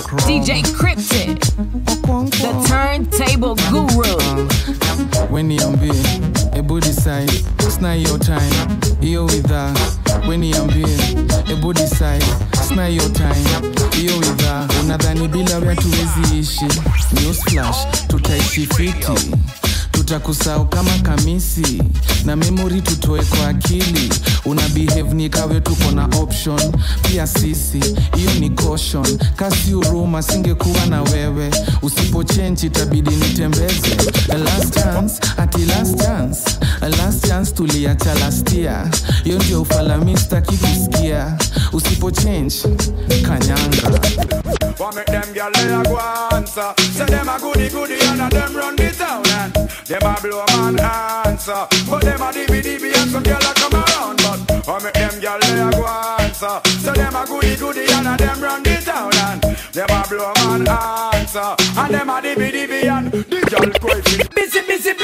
DJ Cryptic, the turntable guru. When you be a body side, it's not your time. You with that. When you be a body side, it's not your time. You with that. Unadhani bila wetu wezi ishi. News flash, tutaishi fiti. Tutakusau kama kamisi. Na memory tutoe kwa akili. Una behave ni kawe tuko na option. Pia sisi, iyo ni caution. Kasi uruma singekuwa na wewe. Usipo change itabidi nitembeze. Last chance, ati last chance. Last chance tuliacha last year. Iyo ndio ufalamista kikusikia. Usipo change, kanyanga. Wa make them gyal lay a go answer. Say them a goody and them run the town and them a blow man answer. But them a DB and some gyal a come around. But wa make them gyal lay a go answer. Say them a goody and them run the town and them a blow man answer. And them a DB and the gyal crazy. Busy,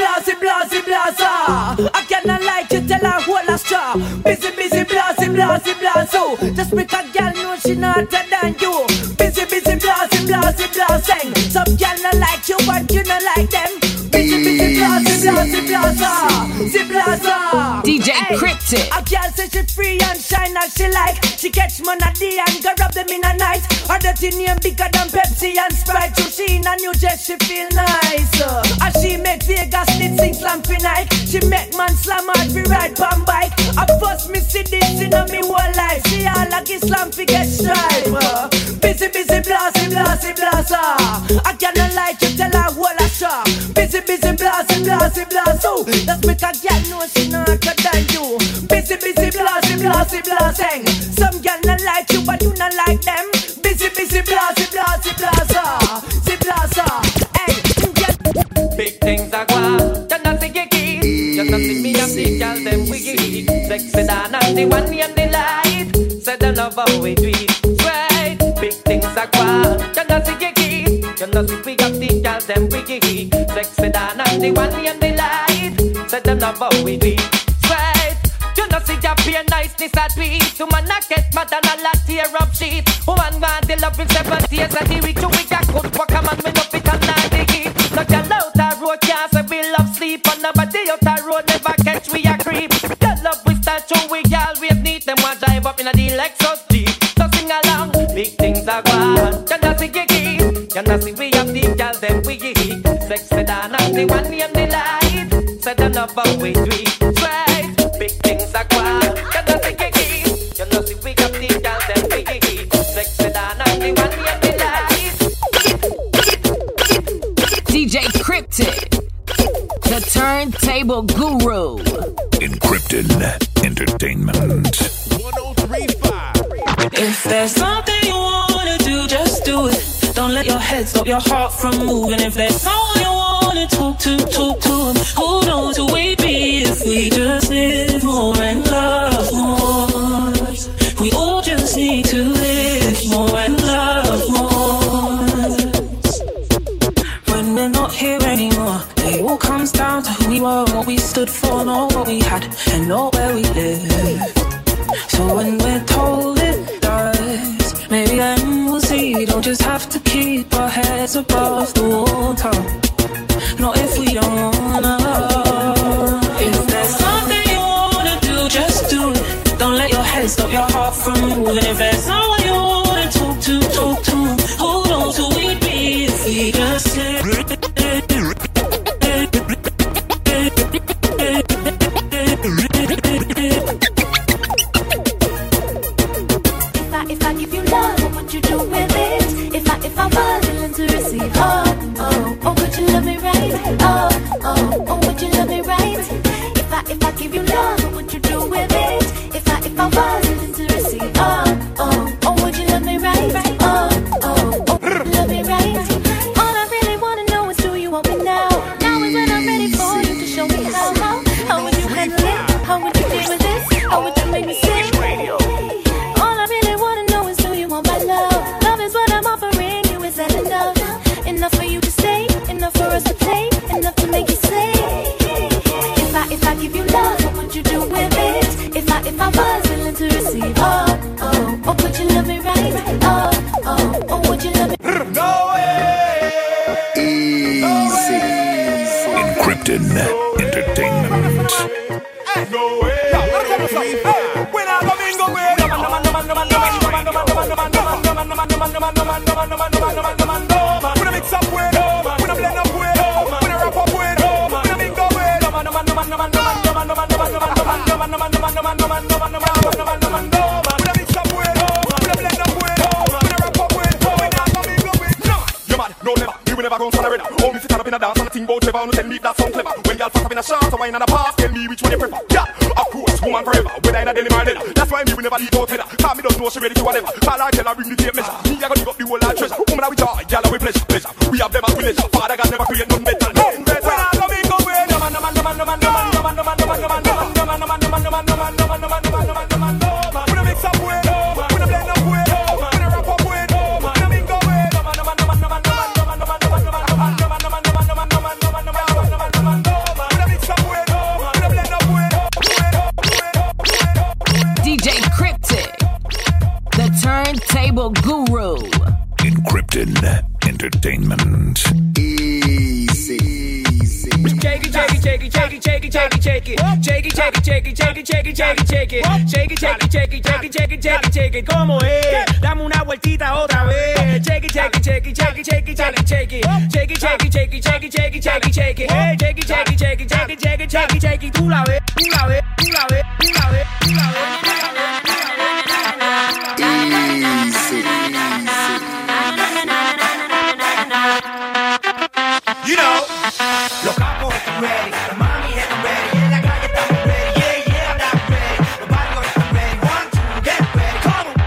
blasa. I cannot like you, tell her whole a straw. Busy, blasa. Just make a girl know she not hotter than you. Busy, blasing. Some girl not like you, but you not like them. Busy, blasa. DJ Cryptic. A girl say she free and shine as she like. She catch money and go rub them in a night. Her dirty name bigger than Pepsi and Sprite. So she in a new dress, she feel nice. As she make Vegas need sing slam for night. She make man slam hard for ride pan bike. I first me see this in a me whole life. She all like Islam fi get stripe. Busy, blasa. I cannot like you, tell her whole a shop. Busy, blasa. That's make a girl know she not hotter than you. Busy, blasing. Some girl not like you, but you not like them. Busy, blasa. Hey, big things are gone. Just not see your keys. Just not see me and the girl them wiggy. Sexy down and the one and the light. Said the love how we do it. Right. Big things are gone. Just not see your keys. Just not see we got the girl them wiggy. Sexy down and the one and the light. Said the love how we do it. Right. You know see your pure niceness at tweet. To man a get mad and a lot tear up sheet. Woman want the love in 7 years and the week to week a good work a man me no fit and not the keep. No girl out a road can't say we love sleep. And nobody out a road never catch we a creep. Girl love we start show we always need them one drive up in a the Lexus Jeep. So sing along, big things are gone. You know see your keys. You know see we have the girl them we geek. Sexy down and the one name the light. Said the love how we do it. Right. Big things are gone. You know see your keys. You know see we got the girl them we geek. Sexy down and the one name the light. DJ Cryptic, the turntable guru. Encrypted Entertainment. 1035. If there's something you wanna do, just do it. Don't let your head stop your heart from moving. If there's someone you wanna talk to them. Hold on to we be if we just live more and love more. We all just need to live more and love more. When we're not here anymore, it all comes down to who we were, what we stood for, know what we had, and know where we live. So when we're told it does, maybe then we'll see. We don't just have to keep our heads above the water. Not if we don't wanna. If there's something you wanna do, just do it. Don't let your head stop your heart from moving. If there's someone you wanna talk to them. Hold on to we be if we just live. If I give you love, what would you do with it? If I was willing to receive, oh, would you love me right? Oh, would you love me right? If I give you love, what would you do with it? If I was willing to receive, oh, would you love me right? Oh, love me right? All I really wanna know is do you want me now? Now is when I'm ready for you to show me how would you handle it? How would you deal with this? How would you make me sing? All I really wanna know is do you want my love? Love is what I'm offering you, is that enough? Enough for you to stay, enough for us to play, enough to make you say. If I give you love, what would you do with it? If I was willing to receive, oh, would you love me right? Oh, would you love me? Krypton Entertainment. No way. When I go bingo way. When I mix up with, when I blend up with, when I rap up with, when I bingo with. When I mix up with, when I blend up with, when I rap up with, when I go bingo with. You mad? No never. We will never go for the red. Oh, me sit up in a dance and a thing about Trevor. No tell me that sound clever. When y'all fuck up in a shot, a wine and a pass, tell me which one you prefer. Yeah, of course, woman forever. When I in a Delhi my leather. That's why me will never leave out header. Cause me don't know she ready to whatever. Call her, tell her, bring the tape measure. Me I gonna dig up the whole lot treasure. Woman with joy, y'all with pleasure, pleasure. We have them as we leisure. Father God never create none better. None better. When I go me go away. When I mix up with, when I blend up with, when I rap up with, when I bingo with. DJ Cryptic, the turntable guru. Krypton Entertainment. Easy. Shake it, shake it, shake it, shake it, shake it, shake it, shake it. Shake it, shake it, shake it, shake it, shake it, shake it, shake it. Shake it, shake it, shake it, shake it, shake it, shake it, shake it. ¿Cómo es? Dame una vueltita otra vez. Shake it, shake it, shake it, shake it, shake it, shake it, shake it. Shake it, shake it, shake it, shake it, shake it, shake it, shake it. Hey, shake it, shake it, shake it, shake it, shake it, shake it, shake it. Tú la ves, tú la ves, tú la ves, tú la ves, tú la ves. You know, los capos están ready, la mami están ready, en la calle estamos ready, yeah, yeah, I'm not ready, los barrios están ready, 1, 2, get ready, come on.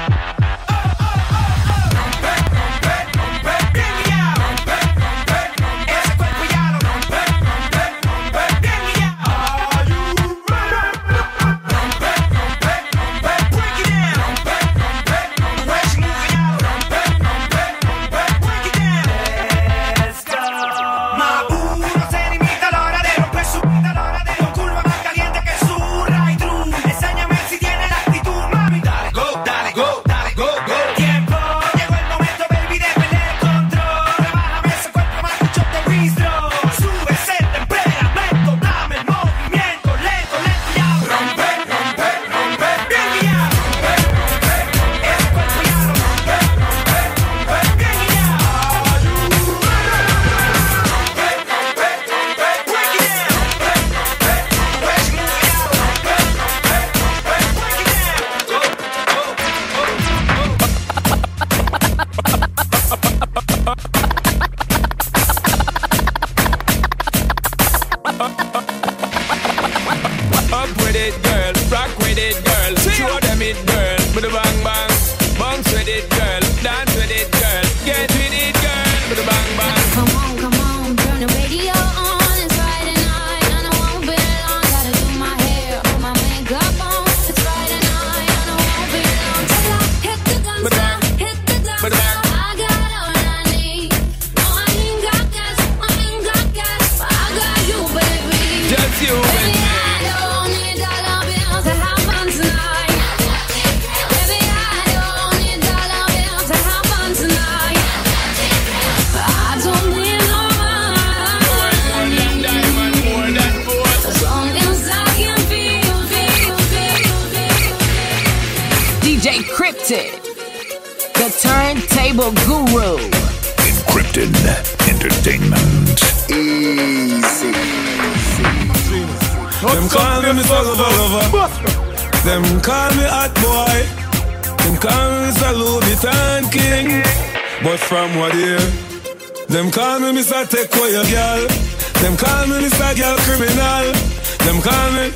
Romper, romper, romper, bien guiado, romper, romper, romper, ese cuerpo ya lo romper, romper, romper, bien guiado. Are you ready? Romper, romper, romper, break it down, romper, romper, romper, the way she move ya lo romper, romper, romper, break it down. Let's go. The turntable guru. Krypton Entertainment. Easy. Them call me Mr. Lover. Them call me hot boy. Them call me Mr. Louis Vuitton King. But from what year? Them call me Mr. Take away your girl. Them call me Mr. Girl Criminal. Them call me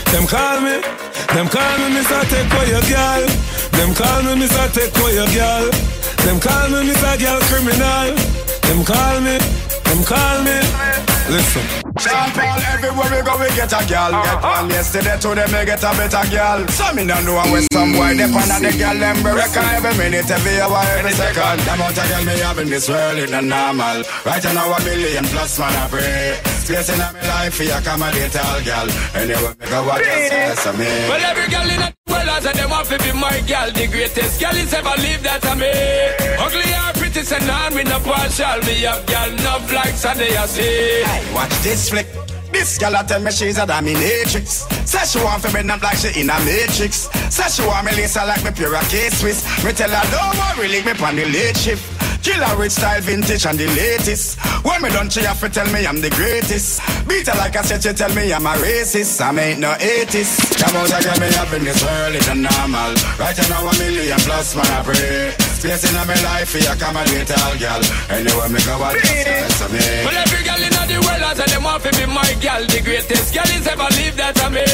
Mr. Take away your girl. Them call me Mr. Take away your girl. Them call me Mr. Girl Criminal. Them call me. Listen. Sean Paul, everywhere we go we get a girl. Get one yesterday, today me get a better girl. So me don't know where some boy depend on the girl. Them reckon every minute, every hour, every second. The amount of girl me have in this world is not normal. Right now a million plus man I pray. Space in my life for accommodate all girl. Anyway, me go what you say to me. Well, every girl in the world well as them want to be my girl. The greatest girl is ever lived that I me. Ugly or pretty, say none, me no partial. Me have girl enough like Sunday I see. Hey, watch this flick. This girl tell me she's a dominatrix. Say she want to bend up like she in a matrix. Say she want me lace her like me pure K-Swiss. Me tell her don't worry, link me on the late shift. Killer rich style, vintage and the latest. When me done, she have to tell me I'm the greatest. Beat her like I said, she tell me I'm a racist. I ain't no 80s. Come out and get me up in this world, it's normal. Right now, 1 million plus, man, I pray. Space in my life, I accommodate all girl. Anyway, me go out, that's me. Well, every girl in the world has them want to be my girl. The greatest girl is ever lived that I me.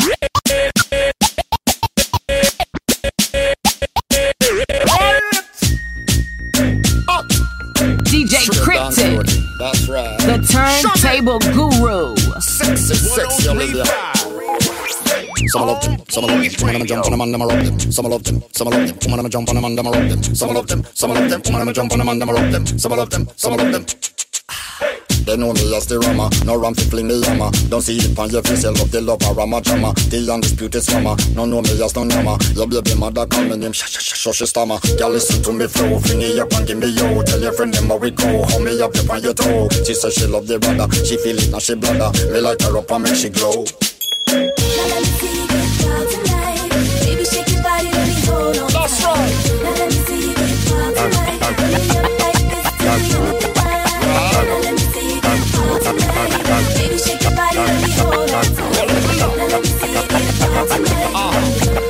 DJ Cryptic, that's right. the turntable guru. Sexy Olivia. Some love them, some love them. Woman, I'm jump on them and I'm rock them. Some love them, some love them. Woman, I'm jump on them and I'm rock them. Some love them, some love them. Woman, I'm jump on them and I'm rock them. Some love them, some love them. They know me as the rama, no ram fi fling me yama. Don't see it on your face, you love the love a rama drama. The undisputed scammer, no know me as no nama. Your baby mother call me name, she stammer. Girl listen to me flow, fling it up and give me yo. Tell your friend them how we go, hold me up on your toe. She say she love the brother, she feel it now she bladder. Me light her up and make she glow. Now let me see you get wild tonight. Baby, shake your body, let me hold on. That's right. Now let me see you get wild tonight. Baby, like this till you now let me see you get wild tonight. Baby, shake your body, let me hold on. Now let me see you get wild tonight.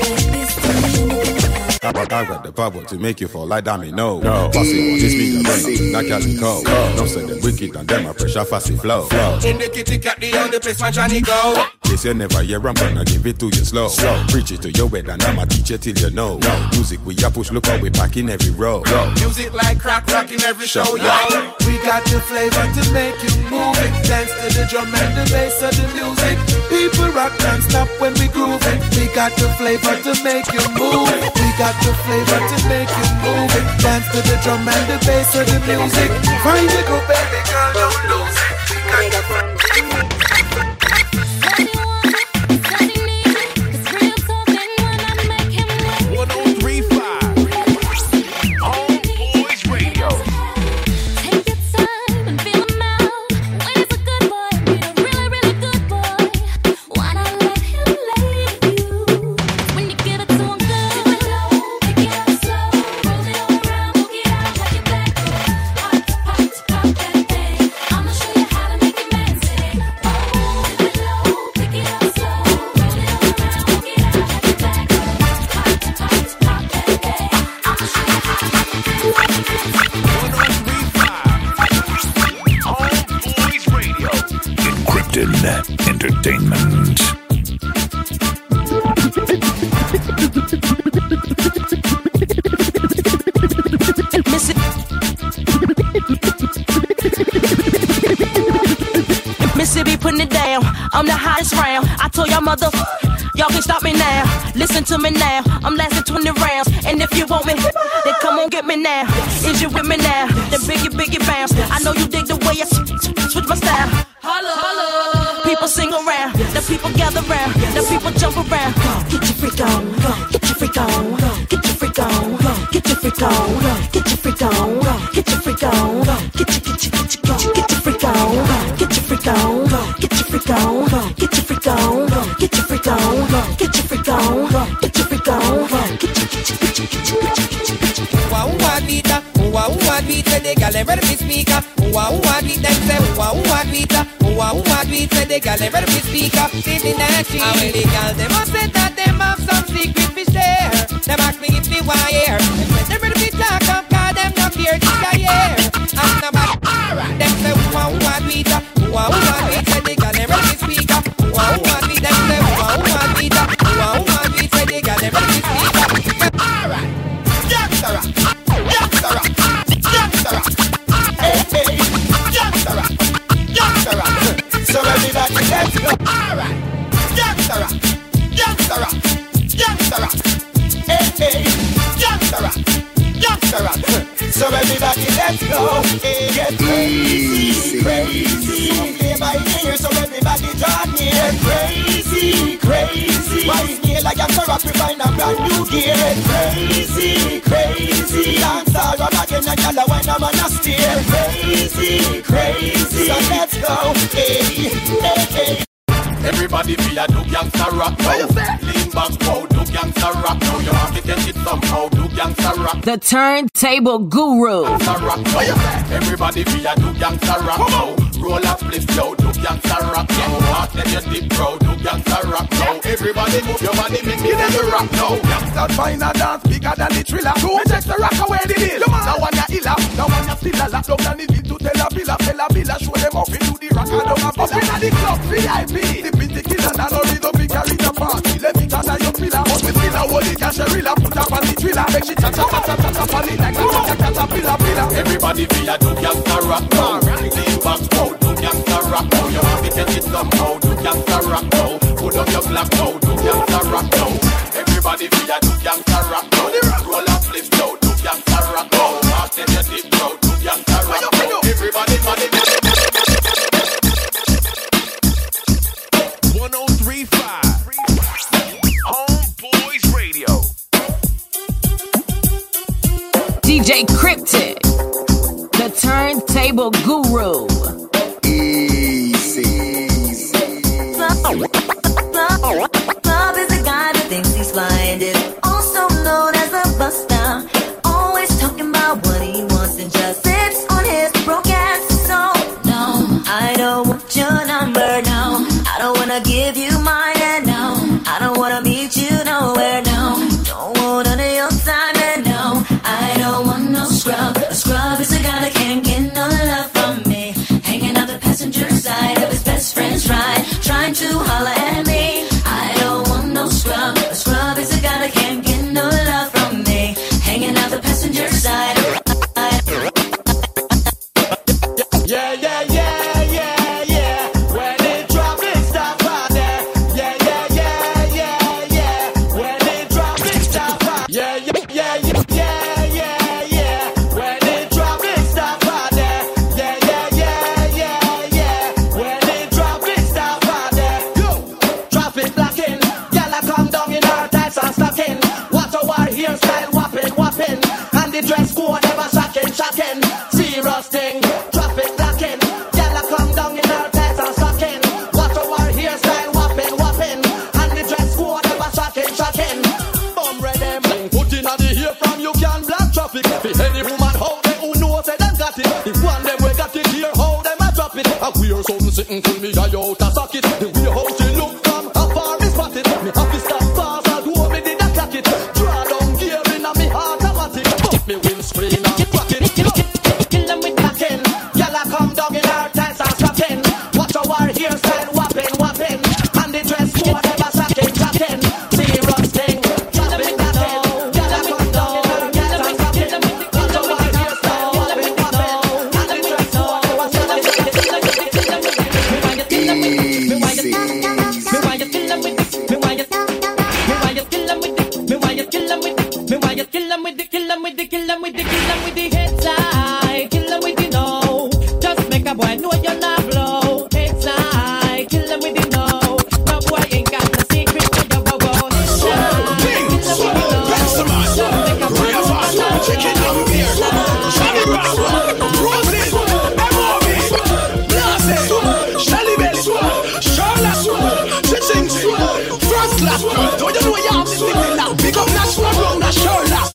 I got the power to make you fall like dummy, no. Fussy on this beat, I knock out the cold. No say them wicked and them a pressure fussy flow. In the kitty cat, the only place my Johnny go. This you never hear, I'm gonna give it to you slow. Preach it to your head and I'ma teach you till you know. Music we a push, look how we pack in every row. Music like crack rock in every show, yo. We got the flavor to make you move it. Dance to the drum and the bass of the music. People rock and stop when we groove it. We got the flavor to make you move it. We got the flavor to make you move it. Dance to the drum and the bass of the music. Find it, go baby girl, don't lose it. We got the Entertainment. Mississippi putting it down. I'm the hottest round. I told y'all mother, y'all can stop me now. Listen to me now. I'm lasting 20 rounds. And if you want me, then come on get me now. Is you with me now? Then biggie bounce. I know you dig the way I switch my style. Holla, holla. People sing around, the people gather round, the people jump around. Get your freak on, get your freak on, get your freak on, get your freak on, get your freak on, get your freak on, get your freak on, get your freak on, get your freak on, get your freak on, get your freak on, get your freak on, get your freak on, beat, say the gal ever be speaker. Beat them say beat, say the gal ever be speaker. Sitting at she, and when the gal them a say that them have some secret fi share. Them ask me if me want hear. And when them ready fi talk up, 'cause them not fear this guy here. And nobody, them say beat, say the gal ever be speaker. Beat them say beat, say the gal ever be speaker. Alright, youngster. So everybody let's go. Alright, youngster. So everybody let's go. Get crazy, crazy. Play by ear, so everybody join me. Get crazy, crazy. Why is me like I'm so rock, we find a brand new gear. Get crazy, crazy. Dance all run again and y'all when I'm on a steer. Crazy, crazy. So let's go. Hey, hey, hey. Everybody be a do gangsta rock now. Lean back, wow, do gangsta rock now. You have to get it somehow, do gangsta rock. The Turntable Guru. Gangsta rock now. Everybody be a do gangsta rock now. Roll up, lift yo, do gangsta rock now. Walk then you dip, bro, do gangsta rock now. Everybody move your body, make it in the rock now. Gangsta find a dance bigger than the thriller. Two check the rock away the deal. Now one ya illa, now one ya still a lap. Down down the beat to tell a villa. Show them up into the rock and down a villa. Up inna the club, VIP. The killer that already don't be carried a party. Let me tell you feel but we still a hold it cash a rilla. Put up on the thriller. Make she cha-cha on it like a caterpillar. Everybody be a do gangsta rock now. Lean back, wow, do gangsta rock now. You have to get it somehow, do gangsta rock now. Put up your black now, do gangsta rock now. Everybody be a do gangsta rock now. Roll up, lift now, do gangsta rock now. Walk then you dip now, do gangsta rock now. Everybody, body, 1035 Homeboys Radio. DJ Cryptic, the Turntable Guru. Club is a guy that thinks he's flying it. Also known as a buster. Always talking about what he wants and just sits on his broke ass. So no, I don't want your number, no. I don't wanna give you mine, and no, I don't wanna meet you nowhere, no. Don't want none of your time, and no, I don't want no scrub. A scrub is a guy that can't get no love from me. Hanging out the passenger side of his best friend's ride, trying to holler at me. I don't want no scrub. A scrub is a guy that can't get no love from me. Hanging out the passenger side. Yeah, yeah, yeah, yeah, yeah. When it drop, it stop out there. Yeah, yeah, yeah, yeah, yeah. When it drop, it stop out. Yeah, yeah, yeah, yeah, yeah, yeah. When it drop, it stop out there. Yeah, yeah, yeah, yeah, yeah. When it drop, it stop out there. Yo, drop it blocking. Y'all come down in our tights and stocking. What a war hairstyle, whopping. And the dress code ever shocking. Serious thing. Drop it blocking. Y'all come down in our tights and stocking. What a war hairstyle, whopping. And the dress code ever shocking. Bum ready, put in the hair from you can black traffic. If any woman hold them who knows they done got it. If one them we got it here, hold them and drop it. I wear something sitting till me guy out a socket. The way how she look from how far is spotted. Me happy stop fast, I'll do me did a clock it. Draw down gear in a me automatic. Put me windscreen and crack it. Kill them with blocking. Y'all come down in our tights and stocking. Watch a war hairstyle, whopping. And the dress code ever shocking. Serious thing. Drop it blocking. Y'all come down in our tights and stocking. Watch a war hairstyle, whopping. And the dress code ever Kill them with the head side. Kill them with the no. Just make a boy know you're not blow. Head side. Kill them with the no. No boy ain't got the secret to your bow. Chicken and beer, Shally Brown, Rosin, M.O.B., Blase, Shally Belly, Charlotte, Chiching, First Class, don't you know you have this thing now? Big up National Brown, Charlotte,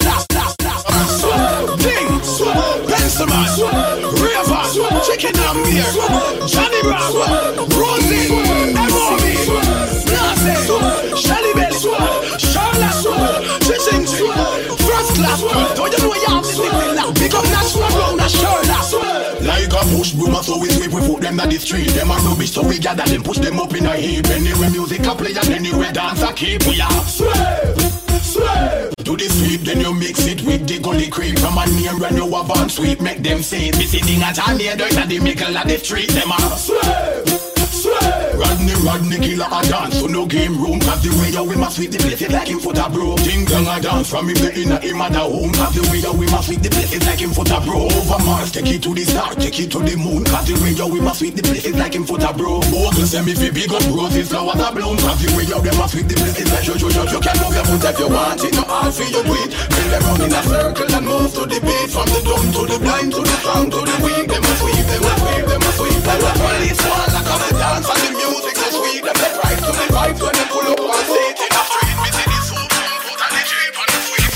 Ding, Benjamin, River, Chicken and beer, Johnny Brown, Rosin, M.O.B., Blase, Shally Belly, Charlotte, Chiching, First Class, don't you know you have this thing now? Big up National Brown, Charlotte. Like a push boomer, so we sweep, we put them down the street. Them are rubbish, so we gather them, push them up in a heap. Anywhere music a play and anywhere dance a keep. We are sweep. Do the sweep, then you mix it with the gully cream. From a near when you have on sweep, make them say it. Be sitting at a near dirt at the middle of the street. Them are sweep. Run Rodney killer a dance, so no game room. Cause the way you we must sweep the place like him foot a bro. Ding dong a dance from him in a him at the home. Cause the way you we must sweep the place like him foot a bro. Over Mars, take it to the star, take it to the moon. Cause the way you we must sweep the place like him foot a bro. Bogle send me fi big up roses, flowers a bloom. Cause the way you we must sweep the place like you can move your foot if you want it. No hard for you do it. Bring them round in a circle and move to the beat. From the dumb to the blind to the strong to the weak. Them a sweep, them a sweep, them a sweep. Them a police one like a dance and the music so sweet. Them they drive to the right when they pull up on stage in the street. We see the soup, put on the jeep on the sweep.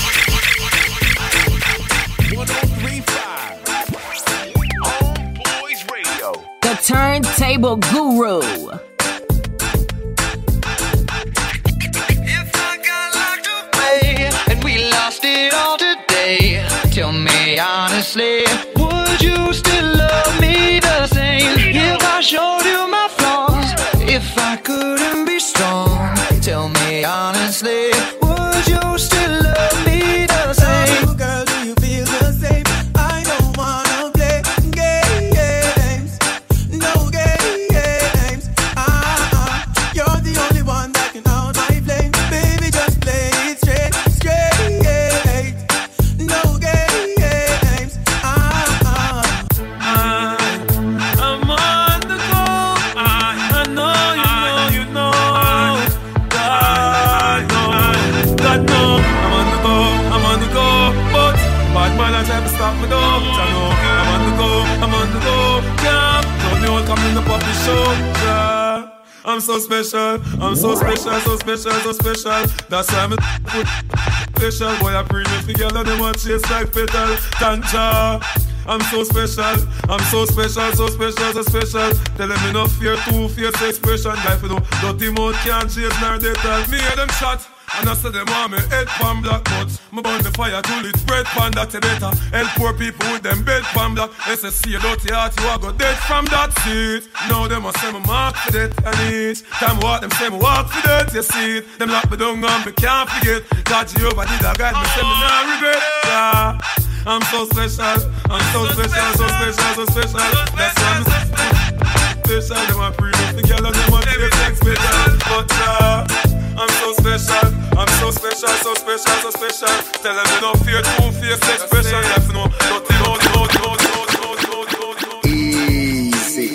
1035 Homeboys Radio. The Turntable Guru. And we lost it all today. Tell me honestly, would you still love me the same if I showed you my flaws? If I couldn't be strong, tell me honestly, would you still love me the same? Oh, girl, do you feel the same? I don't wanna play games, no games. You're the only one that can out my flame. Baby, just play it straight. No games. I'm on the go. I know you know. God know. I'm on the go. But bad man I try to stop me though. I know I'm on the go. Yeah, don't you all come in the puppy show. Yeah. I'm so special, so special. That's why I'm a special. Boy, I bring it together, they want chase like petal. Tanja, I'm so special, so special. Tell them enough fear, too fierce expression. Life, you know, dirty mouth can't chase nor they tell me hear them shot. And I said them want me head pan black, but me burn the fire till it's bread pan that you better. Help poor people with them bed pan black. They say see a dirty heart, you a go dead from that seat. Now them a say me mark for that and each time walk them say me walk for that, you see it. Them lock me down and me can't forget. God Jehovah did a guide me, say me not regret. Yeah, I'm so special, so special. That's why I'm special. Them a pre-mix together, them a take sex special. But I'm so special, so special. Tell them you don't fear, too fierce expression. You have to know, Easy.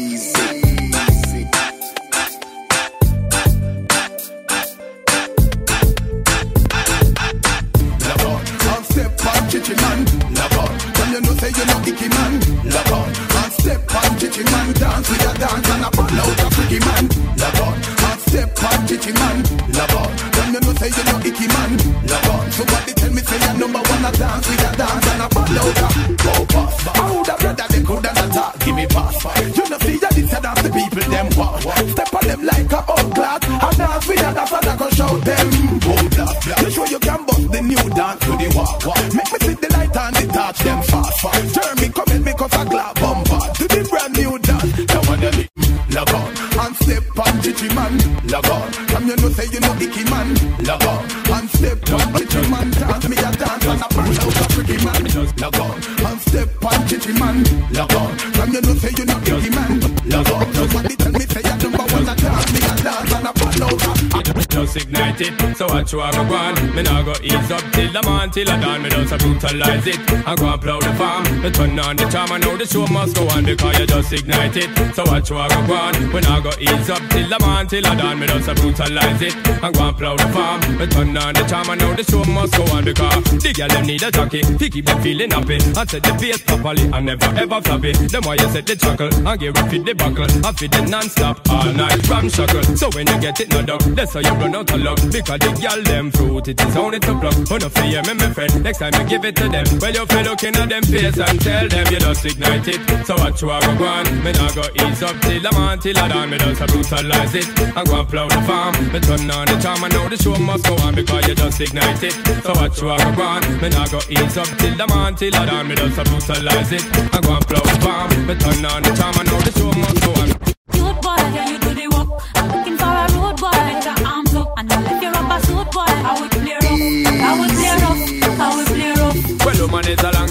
Love on, on step on chichi man. Love on, when you know say you know icky man. Love on step on chichi man. Dance with a dance and a ball out a freaky man. Love on step on chichi man. Love on, when you know say you know icky man. Love on, somebody tell me say you number one a dance with a dance and a ball out a go pass. How the brother they coulda not talk, give me pass. You know see ya this a dance the people them walk. Step on them like a old glass. A dance with a dance and I can shout them. Boom blah blah. You sure you can bust the new dance to the walk. Make me see the light and the touch them fast. Jeremy come in because I glad bombard to the brand new dance. Now when you love on and step on chichi man. Love on, come you know say you know icky man. Love on and step on chichi man. Dance me a dance and a burn out a freaky man. Love on and step on chichi man. Love on, come you know say you know icky man. Love on, somebody tell me say you number one a dance me a dance and a burn out a. Just ignite it, so what you a go on? Me nah go ease up till the man till I dawn. Me just a brutalize it and go and plow the farm. Me turn on the charm and now the show must go on because you just ignite it. So what you a go on? Me nah go ease up till the man till I dawn. Me just a brutalize it and go and plow the farm. Me turn on the charm and now the show must go on because the girl them need a jockey. He keep them feeling happy and set the pace properly and never ever floppy. Them why you set the chuckle and give it the buckle and feed it non-stop all night from shackle. So when you get it no dog, that's how you run out of luck because the girl them fruit it is only to pluck. Oh no fear me my friend, next time you give it to them. Well you feel looking at them face and tell them you just ignite it. So what you a go on? Me nah go ease up till the man till I dawn. Me just a brutalize it and go and plow the farm. Me turn on the charm and now the show must go on because you just ignite it. So what you a go on? Me nah go ease up till the man till I dawn. Me just a brutalize it and go and plow the farm. Me turn on the charm and now the show must go on. Good boy, can you do the work? I'm looking for a road boy, let your arms up and I'll let you up a suit boy. I will play rough, I will play rough. Well, woman, it's a long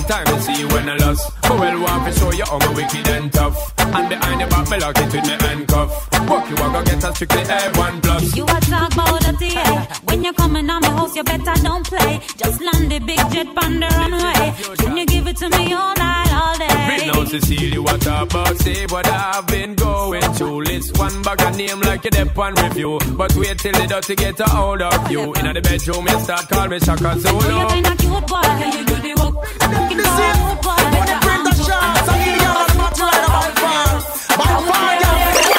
time to see you when I lost. But well, want to show you how me wicked and tough. And behind the back, me lock it with me handcuff. Walk you a go get a strictly A1+. You a talk about the TA. When you coming on my house, you better don't play. Just land the big jet on the runway. Can you give it to me all night, all day? Bring now Cecilia, you what about say what I've been going through. List one bag of name like you dep on review. But wait till the dirty get a hold of you. In the bedroom, you start call me Shaka Zulu. You kind of cute boy, can you do the work? I'm looking for a good boy. When you print the shots, I need to get on the match right by far. By far, yeah.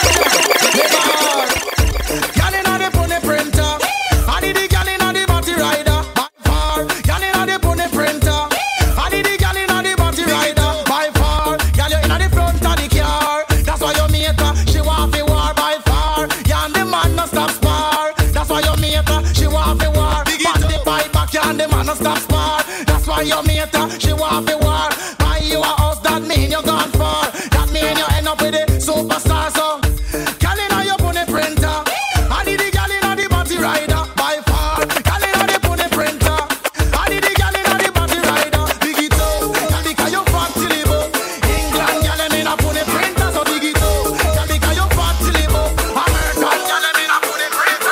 Girl inna the pony printer, I need the girl inna the body rider. By far, girl inna the pony printer, I need the girl inna the body rider. By far, girl you inna the front of the car. That's why you make her, she want fi war. By far, you and the man no stop spar. That's why you make her, she want fi war. Pan the pipe back, you and the man no stop spar. That's why you make her, she want fi war. Buy you a house, that mean you gone far. That mean you end up with a superstar. So, girl inna your pony printer, I need the girl inna the body rider. By far, girl inna the pony printer, I need the girl inna the body rider. Dig it up, girl because you fat till it up. England girl them inna pony printer, so dig it up, girl because you fat till it up. American girl them inna pony printer.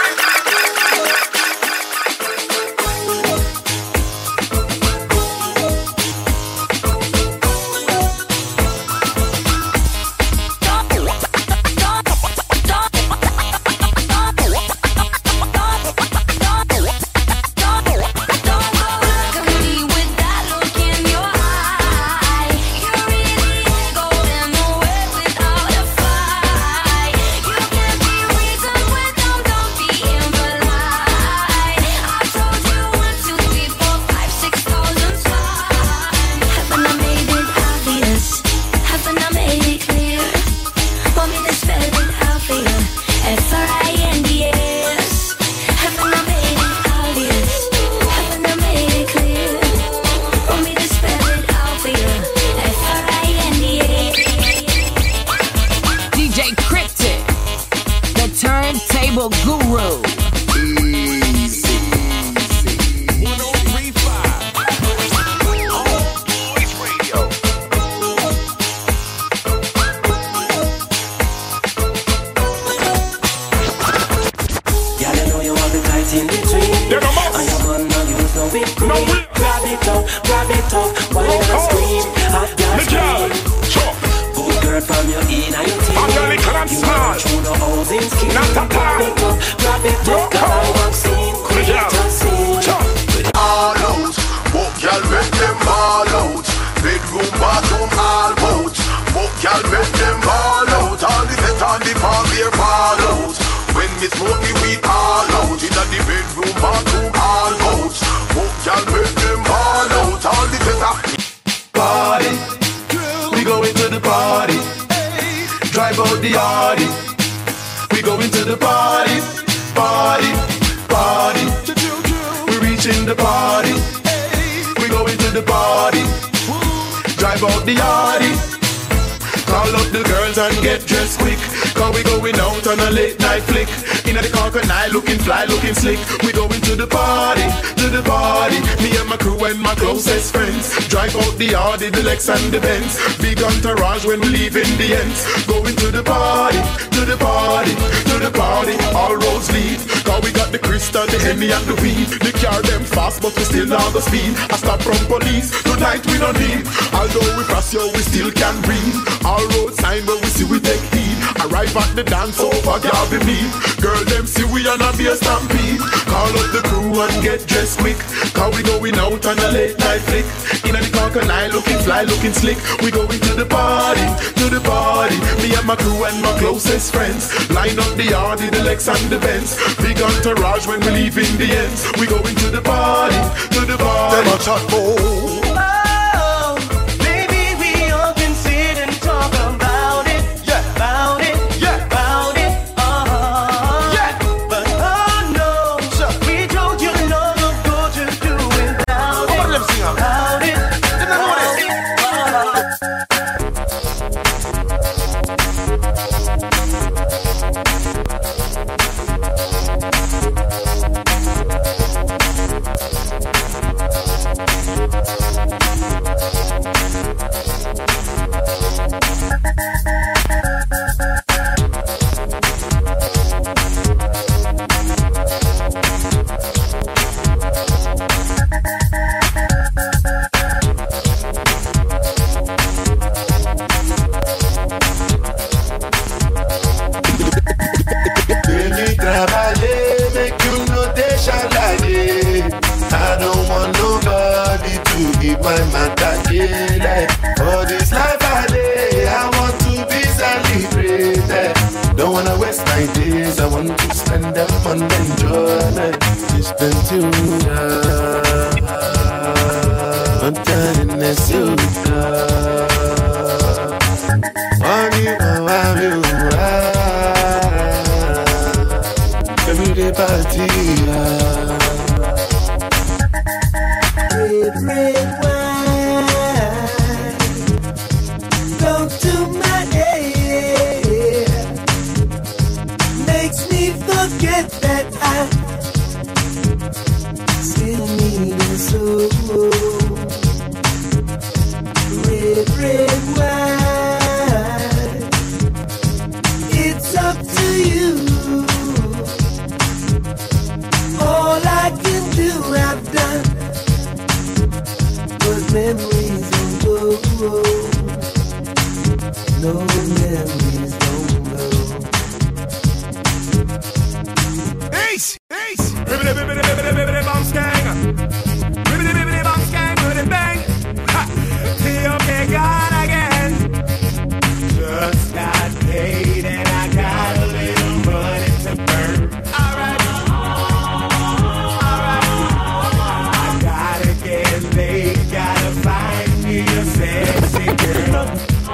DJ Cryptic, the turntable guru. Grab it up, while you scream, hot girl scream. Good girl from your inner your team. You run through the holes in skin. Grab it up, cause I want scene. Create a scene. All out, book y'all make them all out. Bedroom, bathroom, all out. Book y'all make them all out. All the set on the farm, they're all out. When me smoke the weed, all out. Inna the bedroom, bathroom, all out. Book y'all make them all out. All the set on party. We going to the party. Drive out the Audi. We going to the party. Party, party. We reaching the party. We going to the party. Drive out the Audi. Call up the girls and get dressed quick. Cause we going out on a late night flick. Inna the Coconut, looking fly, looking slick. We going to the party, to the party. Me and my crew and my closest friends. Drive out the Audi, the Lex and the Benz. Big entourage when we leave in the ends. Going to the party, to the party, to the party. All roads lead. Cause we got the crystal, the Henny and the weed. The car them fast but we still not the speed. I stop from police, tonight we don't need. Although we cross you, we still can breathe. All road sign where we see we take heed. Arrive at the dance over, girl we meet. Girl them see we on a beer stampede. Call up the crew and get dressed quick. Cause we going out on a late night flick. Inna the Coconut, looking fly, looking slick. We going to the party, to the party. Me and my crew and my closest friends. Line up the Audi, the Lex and the Benz. Big entourage when we leave in the ends. We going to the party, to the party. Them a chat for. my matter daily. For this life I live, I want to be celebrated. Don't wanna waste my days, I want to spend them on enjoyment. It's been too long, I'm telling this you money, every day party. Red wine, go to my head, makes me forget that I still need you so. Red wine, it's up to you. All I can do, I've done. But memories don't go. No memories don't go. Ace! Bibbidi bum skang. Bibbidi bum skang with a bang. Ha! T.O.K. gone again. Just got paid and I got a little money to burn. Alright. I gotta get laid, gotta find me a sexy girl.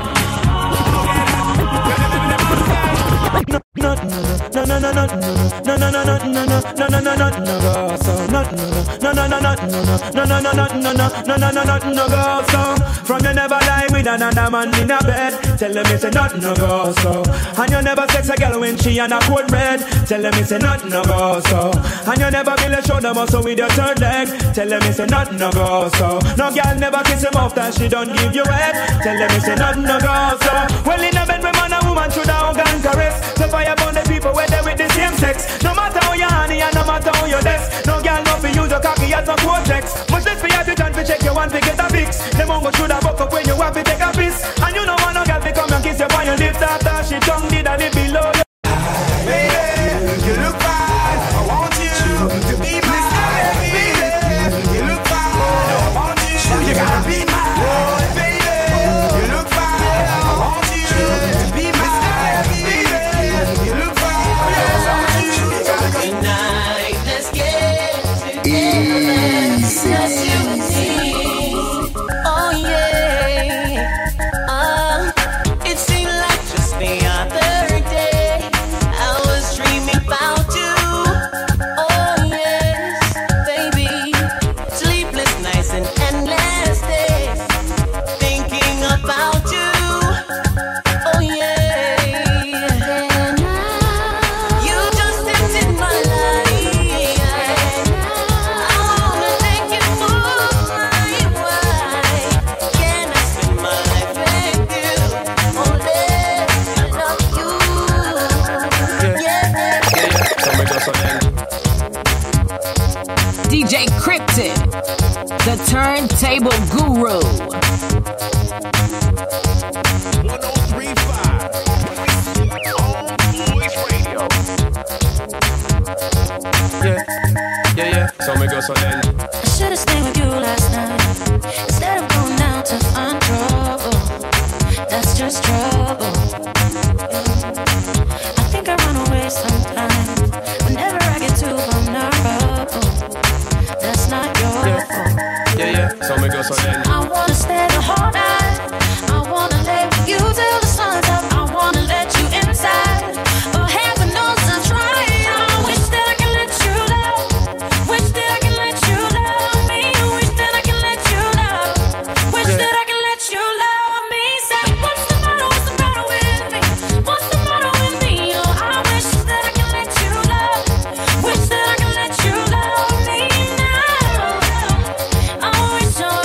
From you never lie with another man in a bed. Tell them it's a nothing no go so. And you never sex a girl when she on a cold red. Tell them it's a nothing no go so. And you never feel a shoulder muscle with your third leg. Tell them it's a nothing no go so. No girl never kiss him off that she don't give you head. Tell them it's a nothing no go so. Well in a bed with man and woman should have hug and caress. So fire upon the people where they with the same sex. No matter how you honey and no matter how you desk. No girl no for use your cocky as no cortex. Much less for you to turn to check your one to get a fix. Them won't go should have buck up when you want to take a piss. And you know one no girl to come and kiss you on your lips after she tongue did a little below you. Baby, you look fine. I want you to be my baby. You look fine. I want you. You gotta be my baby. You look fine. I want you to be my baby. You look fine. Yes, I want you. Tonight, let's get together. Just you and me. Oh yeah. It seemed like just the other day I was dreaming about you. Oh yes, baby. Sleepless nights and endless days thinking about you. Oh yeah. You just entered my life. I wanna take you for my wife. Can I spend my life with you? Only I love you. Yeah. DJ Krypton, the turntable guru. 103.5 Yeah. So me go so then. I should've stayed with you last night instead of going out to find trouble. That's just trouble. I think I run away sometimes whenever I get too vulnerable. That's not your fault. Yeah. So me go so then. I wanna stay the whole night. I wanna lay with you till the sun's up. I wanna let you inside. But heaven knows I'm trying. I wish that I can let you love. Wish that I can let you love me. Wish that I can let you love. Wish that I can let you love me. Say, what's the matter with me? What's the matter with me? Oh, I wish that I can let you love. Wish that I can let you love me now. I wish I.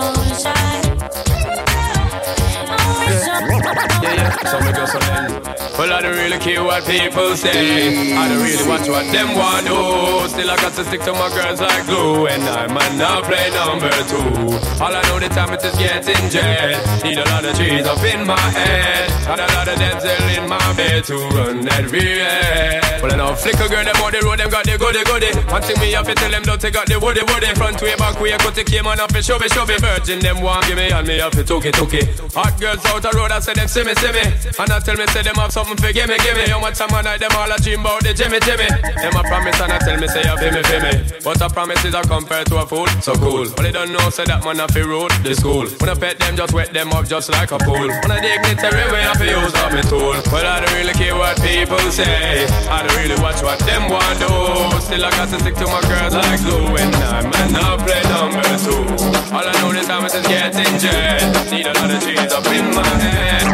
Yeah. So me go so then. Well, I don't really care what people say. I don't really watch what them want do. Still I got to stick to my girls like glue. And I might not play number 2. All I know the time it is getting jet. Need a lot of trees up in my head. Got a lot of dental in my bed to run that real. Well, I know flicker girl, them on the road, them got the goody. One thing me have to tell them, don't take out the woody. Front way, back way, cut the came on off it, show me. Virgin, them want give me, and me have to took it. Hot girls out the road, I say them see me. And I tell me, say them have something for give me. How much time I night, them all a dream about the Jimmy. Them a promise, and I tell me, say you feel me. But a promise is a compared to a fool, so cool. But they don't know, say that man have to road the school. When I pet them, just wet them up just like a pool. When I dignitary way, I have to use up my tool. But I don't really care what people say. I don't really watch what them want do. Still I got to stick to my girls like glue. And I might not play number 2. All I know this time is just getting jet. Need a lot of trees up in my head.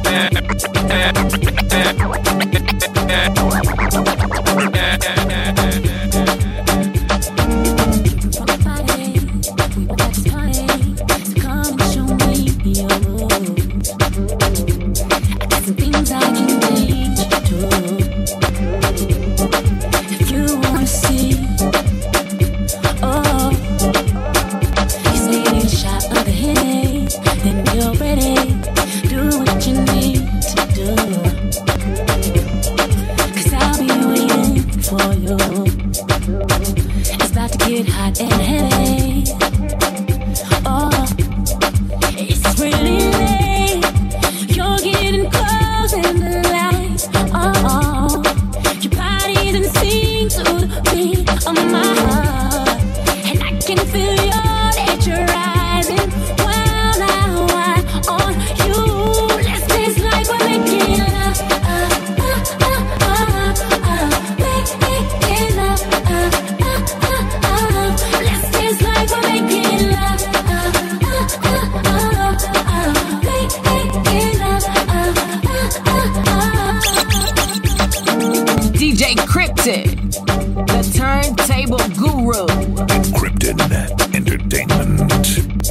The turntable guru. Encrypted Entertainment.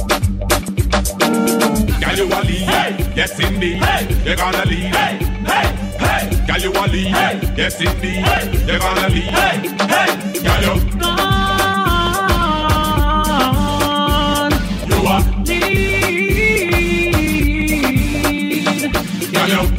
Girl, you a lead, hey. Yes indeed, hey. You're gonna lead, hey. Hey. Hey. Girl, you a lead, hey. Yes indeed, hey. You're gonna lead, hey. Hey. Girl, you a lead. Girl, you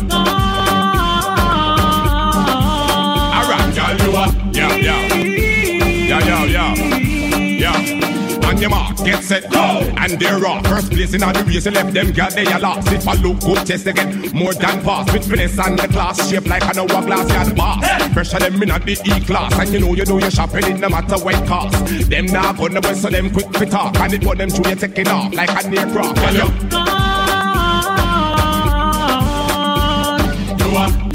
your mark, get set, go, and they're off. First place in all the race, you left them girl, they are lost. If I look good, test again, more than pass. With finesse and the class, shape like an hourglass, you're the boss. Pressure them in at the E-class, and you know you do your shopping, it no matter what it cost. Them now gonna bust, so them quick to talk, and it want them through you taking off, like a near crop. Girl, you are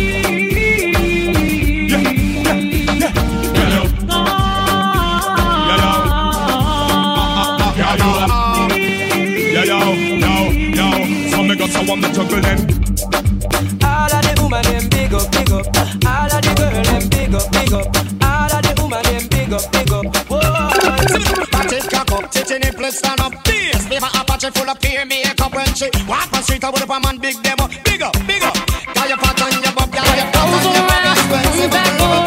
so I'm the juggling. All of the woman them big up. All of the girl them big up. All of the woman them big up. Whoa. Party cock up, titty nipple stand up. This fever Apache full of peer makeup when she walk on street. I would have a man big them up. Big up. Got your fat on your butt, got your fat on your butt. Expensive and go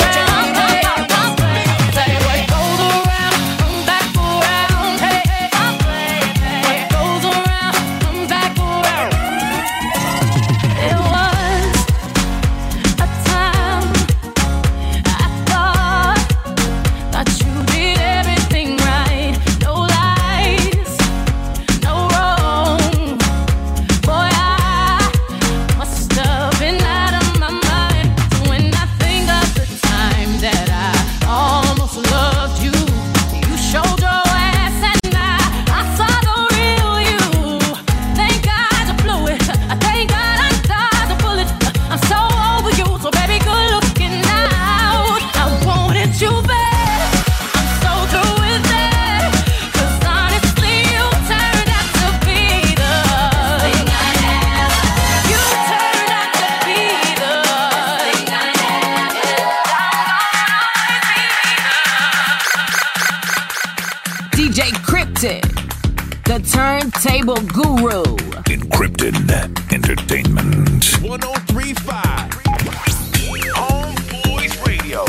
The Turntable Guru. Encrypted Entertainment. 1035. Homeboys Radio.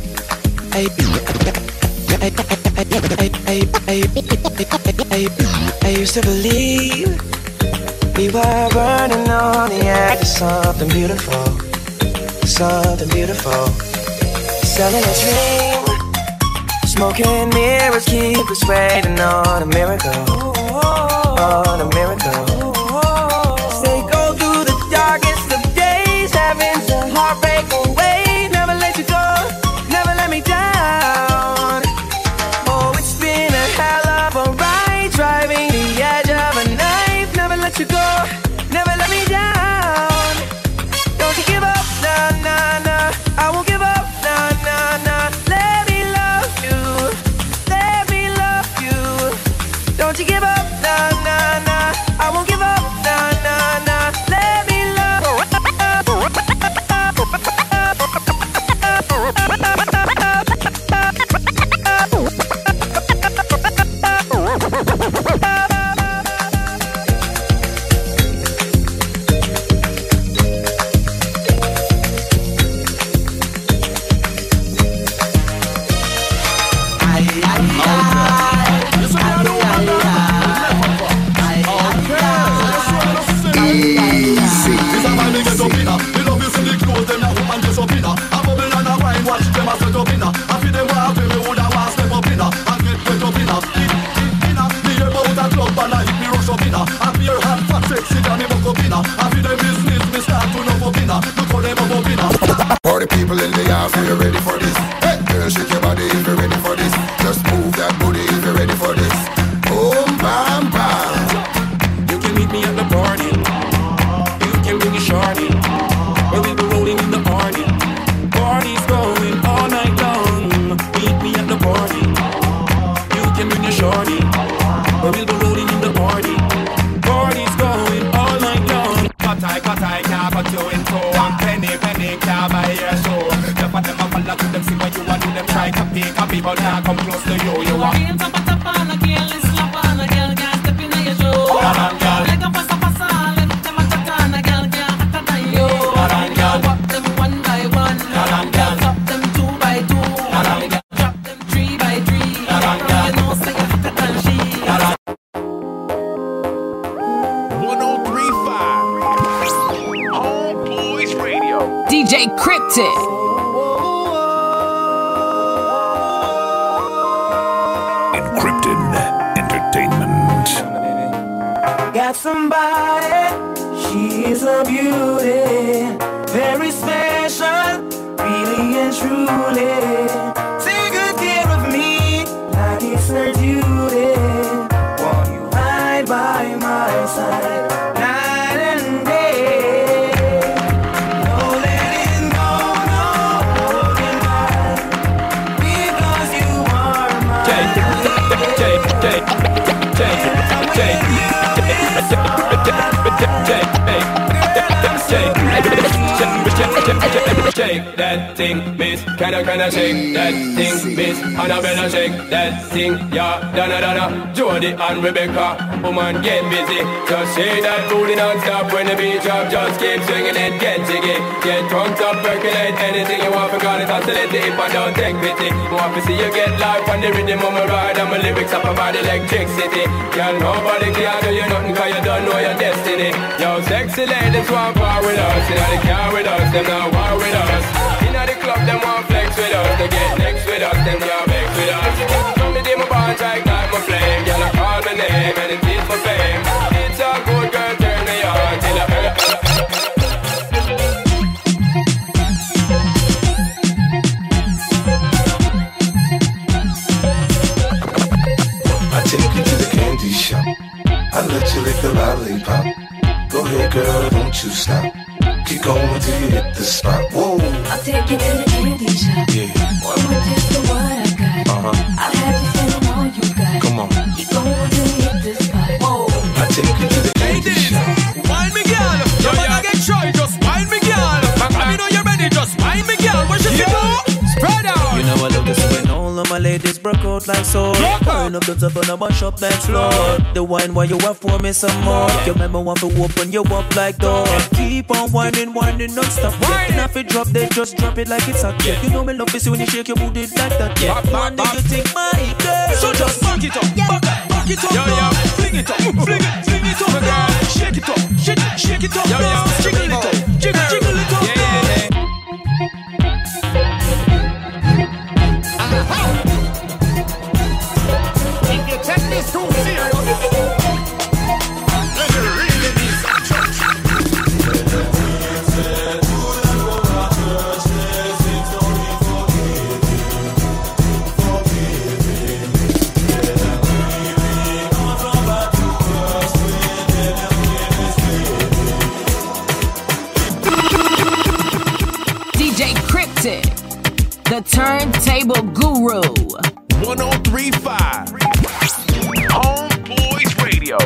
I used to believe we were burning on the edge of something beautiful, something beautiful. Selling a dream, smoking mirrors keep us waiting on a miracle, on a miracle. Say go through the darkest of days, having some heartbreak away. Never let you go, never let me down. Oh, it's been a hell of a ride, driving the edge of a knife. Never let you go, never let me down. Don't you give up, nah, nah, nah. I won't give up, nah, nah, nah. Let me love you, let me love you. Don't you give up, nah, nah, nah. I won't give up, nah, nah, nah. Let me love you. Party people in the house, are you ready for this? Hey, girl, shake your body if you're ready for this. Just move that booty if you're ready for this. Boom, bam, bam. You can meet me at the party. You can bring your shorty. Where we'll be rolling in the party. Party's going all night long. Meet me at the party. You can bring your shorty. Where we'll be rolling in the party. Party's going all night long. Cut I can't cut you in two. And penny can't buy your soul. The for them a follow to them, see what you want to them. Try copy, but now come close to you. You want Tap on a girl, slap on a girl, can't step in your show. Like a pasa, let them a chat on a girl, can't hot on you. Pop them one by one, drop them two by two, drop them three by three. You know, say you're hotter than she. 1035. Homeboys Radio. DJ Cryptic. Encrypted Entertainment. Got somebody, she is a beauty, very special, really and truly. Take good care of me, like it's her duty. Want you right by my side, night and day. No letting go, no holding back, because you are mine. Shake that thing, miss. Can I shake that thing, miss? Annabella shake that thing, yeah. Donna, Jody and Rebecca, woman get busy. Just shake that booty non-stop when the beat drop. Just keep swinging it, get jiggy. Get drunk up, percolate anything you want. Forgot it, oscillate it if I don't take pity. Want to see you get life on the rhythm of my ride. And my lyrics up about electricity. Girl, nobody can do you nothing cause you don't know your destiny. Yo, sexy ladies want war with us. You know they care with us, them not war with us. Inna the club, them want flex with us. They get next with us, them can't vex with us. From the day my bond, I ignite my flame. Girl, I call my name and it is for fame. It's a good girl, turn me on till I take you to the candy shop. I let you lick the lollipop. Go ahead, girl, don't you stop. Keep going till you hit the spot. Whoa. I'll take you to the candy shop. Yeah. One more taste of what I got. I'll have you spending all you got. Come on. Keep going till you hit the spot. Whoa. I take you to the candy shop. Wine me, girl. Your man get shy, just wine me, girl. I know you're ready, just wine me, girl. What should you do? Spread out. You know I love this when all of my ladies broke out like so. Burn When I'm done up on a bunch up next floor. The wine while you are for me some more. You remember want to open you up like door. Keep on whining, non-stop. And if it drop, then just drop it like it's hot. You know me love to see when you shake your booty like that. One day you think my girl. So just back it up, back it up. Fling it up, fling it up, girl. Shake it up, shake it up, girl. Jiggle it up, jiggle it up, girl. If you take this too serious, then you really need some church. DJ Cryptic, the turntable guru. 1035 Homeboys Radio.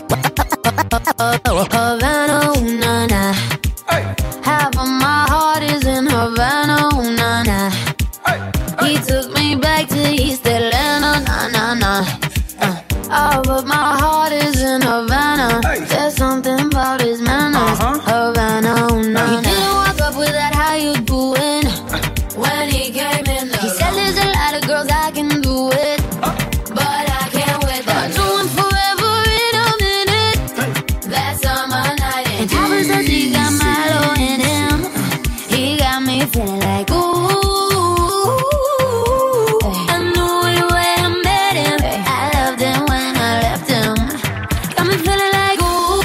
Havana, ooh, na, na. Half of my heart is in Havana, ooh, na, na. He took me back to East Atlanta, na, na, na. Oh, but my heart is in Havana. There's something about his manners. Havana, ooh, na, na. He didn't walk up with that, how you doing? When he came in the room. He said there's a lot of girls I can do it, but I can't wait. I'll do it forever in a minute. That summer night. And Papa says he got Milo in him. He got me feeling like ooh. I knew it when I met him. I loved him when I left him. Got me feeling like ooh.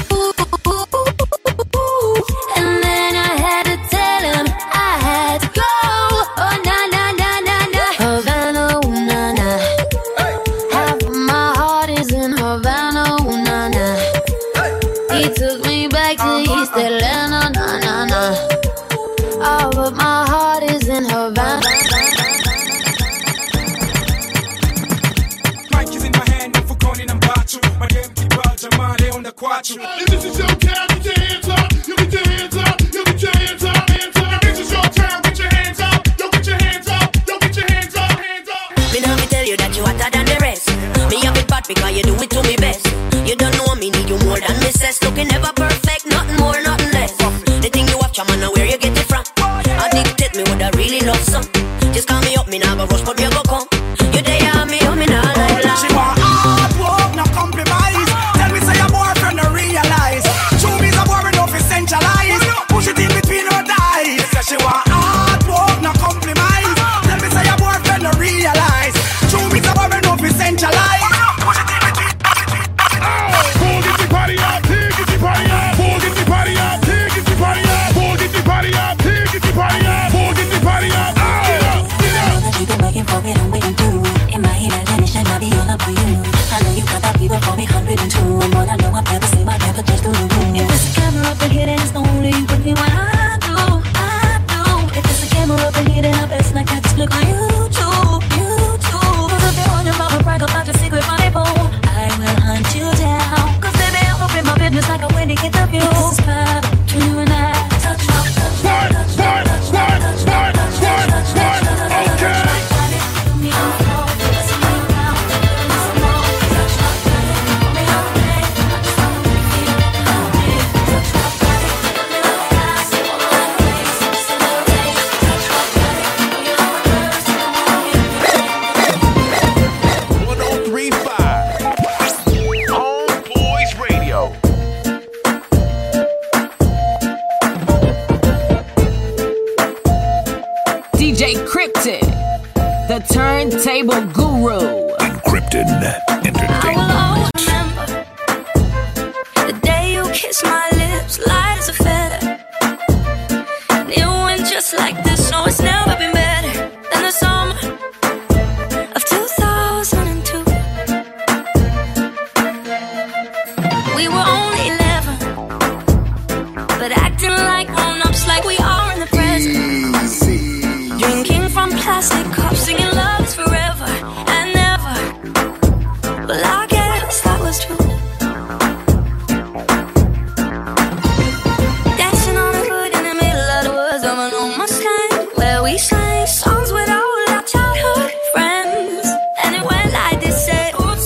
And then I had to tell him I had to go. Oh na na na na na. Havana, ooh, na na. Half of my heart is in Havana, ooh, na na. He took me back to East Atlanta, na na na. Oh, but my heart is in Havana. Mic is in my hand, I'm for calling and bachu. My game keep out, Jamade on the quattro. If this is your town, get your hands up. You get your hands up. You get your hands up. Hands up. If this is your town, get your hands up. Yo, get your hands up. Yo, get your hands up. Hands up. Me now me tell you that you hotter than the rest. Me have it bad because you do it to me best. You don't know me, need you more than me says. Looking never perfect, nothing more, nothing less. The thing you have, chama, know where you get it from. I dictate me what I really love some. Just call me up, me now go rush, but me go come. You there, me now like that. She want hard work, no compromise. Tell me say your boyfriend no realize. True me's a boy enough to centralize. Push it in between her thighs. Say she want hard work, no compromise. Tell me say your boyfriend no realize. True me's a boy enough to centralize. Push it in between. Pull get the party up, here get the party up. Pull get the party up, here get the party up. Pull get the party up, here get the party up. Pull get the party up. Get up, get up. You've been working for it and waiting through. In my imagination, I'll be all up for you. I know you got that people for me 102. And more I know I've never seen my never just do. If there's a camera up ahead and it's only you with me when I do. If there's a camera up ahead and I best not catch look on YouTube. Cause if you're on your mouth and brag about your secret rendezvous, I will hunt you down. Cause baby, I'm up in my business like a winning interview. This is proud to you and I. Touch my, touch my, touch my, touch my, touch my, touch my, touch my, okay. Homeboys Radio. DJ Cryptic, the turntable guru. Encrypted Entertainment. I will always remember the day you kissed my lips, light as a feather. And it went just like this. No, it's never been better than the summer of 2002. We were only 11, but acting like grown-ups, like we are in the present. Drinking from plastic cups, singing love is forever and never. Well, I guess that was true. Dancing on the hood in the middle of the woods of an old Mustang, where we sang songs with all our childhood friends. And it went like this, say, oops,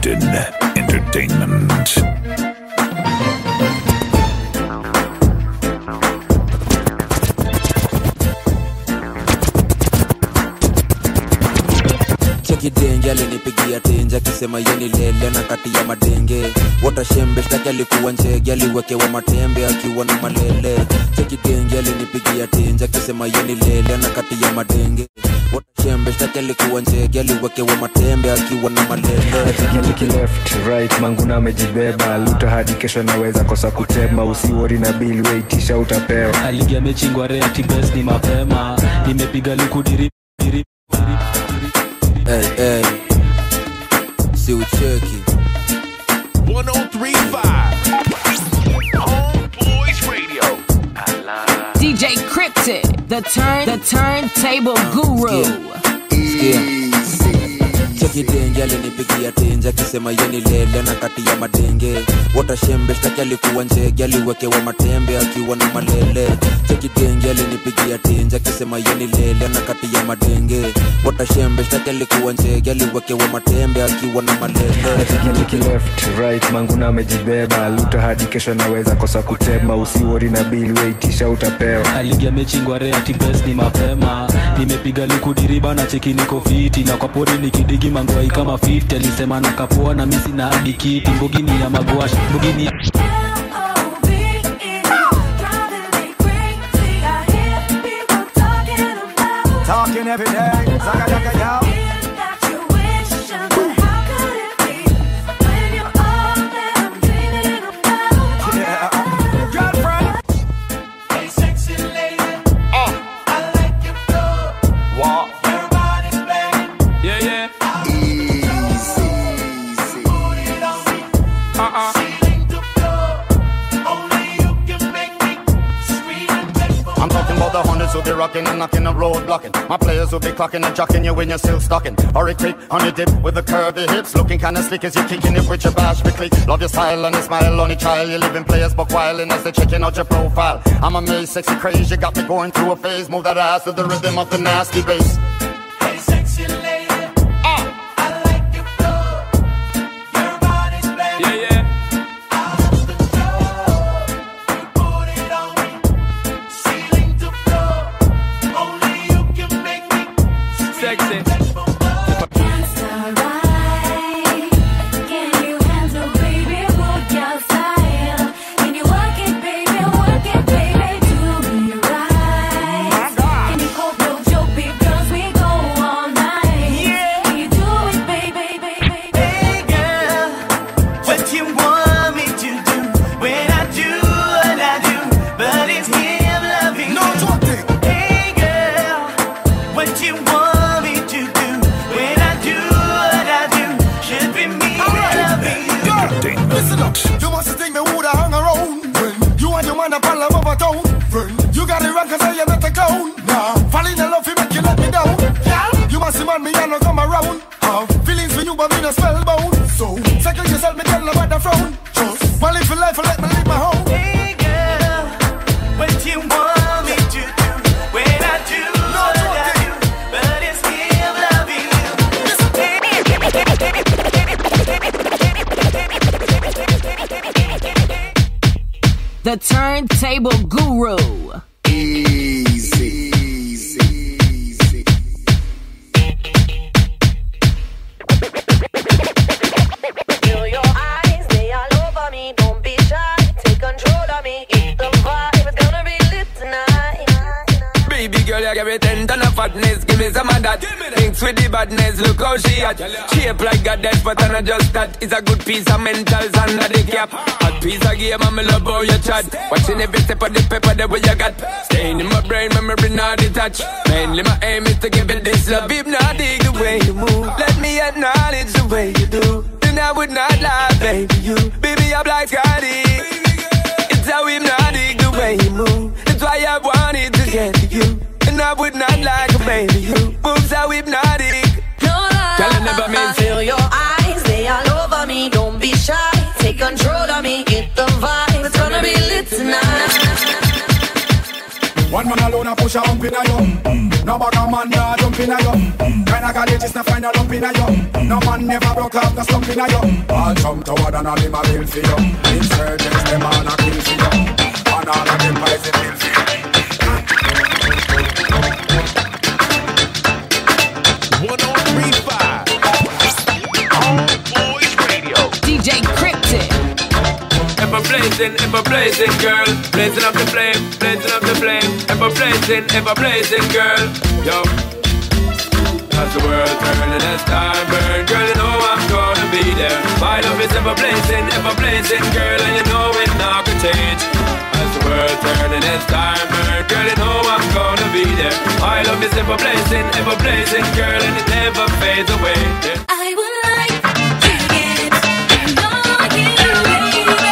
Captain Entertainment. Kidenge alinipigia tenja kisema yeni lele na kati ya madenge. Wota shembe shtaki alikuwa njege aliwekewa matembe akiwa na malele. Kidenge alinipigia tenja kisema yeni lele na kati ya madenge. Wota shembe shtaki alikuwa njege aliwekewa matembe akiwa na malele. Niki left right manguna amejibeba luta hadi kesho naweza kosa kutema. Usiwori na bill waitisha utapewa. Aligia mechingwa reati best ni mapema. Nimepiga likudiri. Hey, see what Cherokee 1035 Homeboys Radio. DJ Cryptic, the turntable guru. Kidenge alinipigia tenja kisema yeni lele na kati ya madenge. Wota shembe shtaki alikuwa njege aliwekewa matembe akiwa na malele. Kidenge alinipigia tenja kisema yeni lele na kati ya madenge. Wota shembe shtaki alikuwa njege aliwekewa matembe akiwa na malele. Niki left right manguna amejibeba luta hadi kesho naweza kosa kutema. Usiwori na bill waitisha utapewa. Aligia mechingwa reati best ni mapema. Nimepiga likudiriba na cheki niko fiti. Na kwa pori nikidigi mangwai kama 50. Alisema nakapoa na misi na hadi kiti. Mbogini ya magwash, mbogini ya talking every day, zaga zaga yo. Will be rocking and knocking the road blocking. My players will be clocking and jocking you when you're still stocking. Hurry quick on your dip with the curvy hips, looking kinda slick as you're kicking it with your bash me click. Love your style and your smile on your child. You living players but whiling as they're checking out your profile. I'm amazed, sexy craze, you got me going through a phase. Move that ass to the rhythm of the nasty bass. Hey sexy lady, I like your flow. Your body's playing. Yeah, yeah. Sexy. You got it wrong cause I am not a clown. Nah, falling in love, you make you let me down. Yeah, you must demand me, I no come around. Feelings for you, but me no spellbound. So, second yourself, me tell about the frown. Just, well, if you life, let me leave my home. Hey girl, what you want me to do? When I do, what I do, but it's still loving you. The turntable guru. Easy. Feel your eyes, they all over me. Don't be shy, take control of me. It's the vibe, it's gonna be lit tonight. Baby girl, you give me 10 ton of fatness. Give me some of that. Thinks with the badness, look how she at. Shape like goddess, but I'm not just that. It's a good piece of mentals under the cap. Hot piece of game, I'm love how you chat. Watching every step of the pepper, the way you got. Staying in my brain, memory not detached. Mainly my aim is to give it this love. Hypnotic the way you move. Let me acknowledge the way you do. Then I would not lie, baby, you. Baby, I'm like Scotty. It's how hypnotic the way you move. That's why I wanted to get to you. And I would not like a baby, you. Moves how hypnotic. No lie, I feel your eyes, they all over me. Don't be shy, take control of me. Get the vibe, it's gonna be lit tonight. One man alone a push a hump in a you. No bag a man ya jump in a you. Kinda Agalagist na find a lump in a you. No man never broke off the slump in a you. All jump toward and all him a bill for you. Insurgents them all a kill for you. And all of them boys a bill for you. 1035 Boys Radio. DJ Cryptic. Ever blazing, girl. Blazing up the flame, blazing up the flame. Ever blazing, girl. Yo. As the world turning as time burn, girl, you know I'm gonna be there. My love is ever blazing, girl, and you know it not gonna change. As the world turning as time burn, girl, you know I'm gonna be there. My love is ever blazing, girl, and it never fades away. Yeah. I would like to get to know you, baby.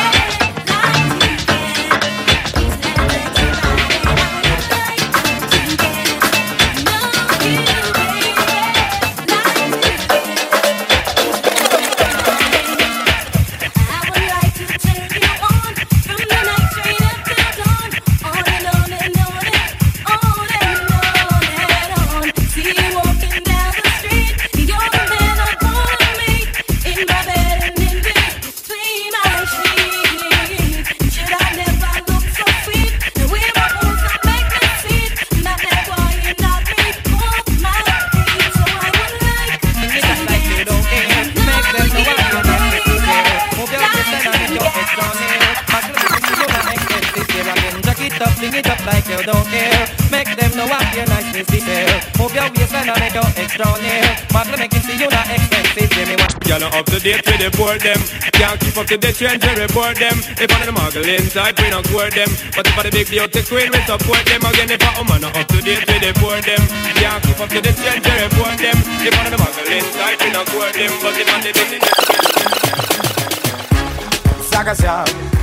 Fling it up like you don't care. Make them know what your niceness detail. Move your waistline and make you extra near. Magna make him see you not expensive. Give me one. You're not up to date with the board them. Can't keep up to the trends and report them. If one of the muggle inside, we not court them. But if I the big beauty queen, we support them. Again, if a woman not up to date with the board them. Can't keep up to the trends and report them. If one of the muggle inside, we not court them. But if I the big Saga Saga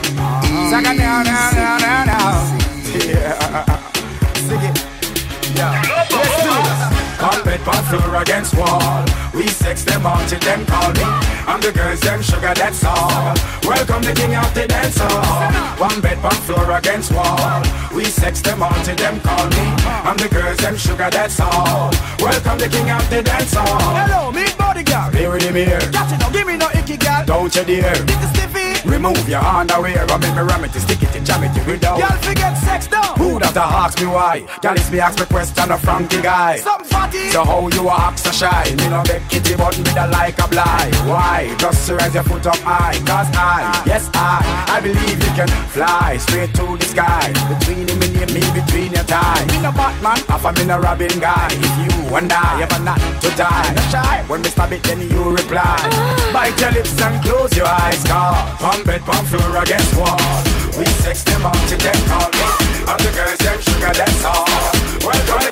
now. Yeah, sing it. Yeah, let's do this. Carpet on floor against wall. We sex them all till them call me. I'm the girls, them sugar, that's all. Welcome the king of the dance hall. One bed on floor against wall. We sex them all till them call me. I'm the girls, them sugar, that's all. Welcome the king of the dance hall. Hello, me body girl. Here with him here. Got it, don't give me no icky girl. Don't you dare. This is stiffy. Remove your underwear. I make me ram it, stick it, jam it, you down. Y'all forget sex down. Who that ask me why? Girl, it's me ask me question a Frankie guy. Something fatty. So how you act so shy? Me no make kitty button with a like a blind. Why? Just raise your foot up high. Cause I believe you can fly straight to the sky. Between him and me, between your thighs. Me no Batman, half a me no Robin guy. If you and I ever not to die, not shy. When me stab it, then you reply. Bite your lips and close your eyes. Cause pump bed, pump floor against wall. We sex them up till them call me. And the girls, them sugar, that's all. Welcome.